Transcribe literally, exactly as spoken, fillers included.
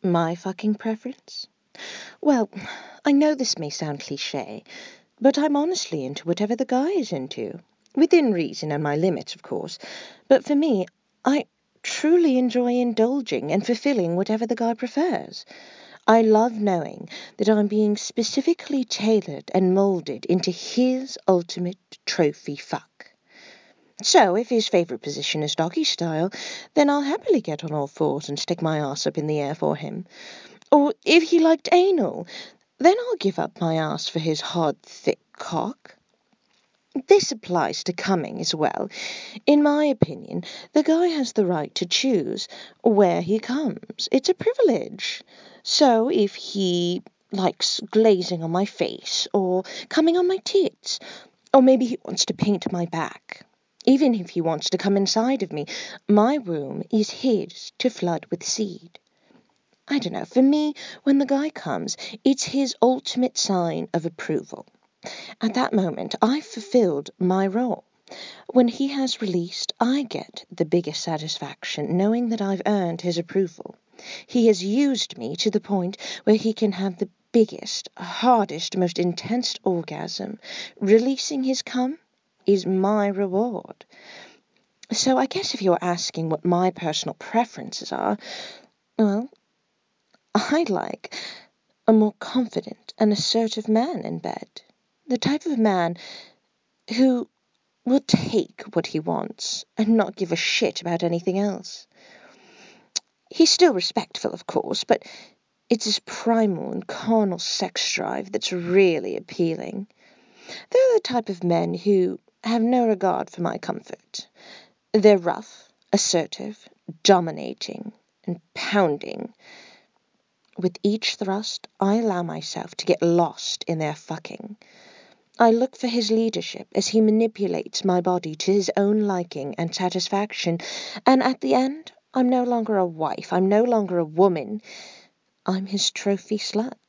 My fucking preference? Well, I know this may sound cliché, but I'm honestly into whatever the guy is into. Within reason and my limits, of course. But for me, I truly enjoy indulging and fulfilling whatever the guy prefers. I love knowing that I'm being specifically tailored and molded into his ultimate trophy fuck. So, if his favourite position is doggy style, then I'll happily get on all fours and stick my ass up in the air for him. Or if he liked anal, then I'll give up my ass for his hard, thick cock. This applies to coming as well. In my opinion, the guy has the right to choose where he comes. It's a privilege. So if he likes glazing on my face, or coming on my tits, or maybe he wants to paint my back, even if he wants to come inside of me, my womb is his to flood with seed. I don't know, for me, when the guy comes, it's his ultimate sign of approval. At that moment, I've fulfilled my role. When he has released, I get the biggest satisfaction knowing that I've earned his approval. He has used me to the point where he can have the biggest, hardest, most intense orgasm. Releasing his cum is my reward. So I guess if you're asking what my personal preferences are, well, I like a more confident and assertive man in bed. The type of man who will take what he wants and not give a shit about anything else. He's still respectful, of course, but it's his primal and carnal sex drive that's really appealing. They're the type of men who have no regard for my comfort. They're rough, assertive, dominating, and pounding. With each thrust, I allow myself to get lost in their fucking. I look for his leadership as he manipulates my body to his own liking and satisfaction, and at the end, I'm no longer a wife, I'm no longer a woman, I'm his trophy slut.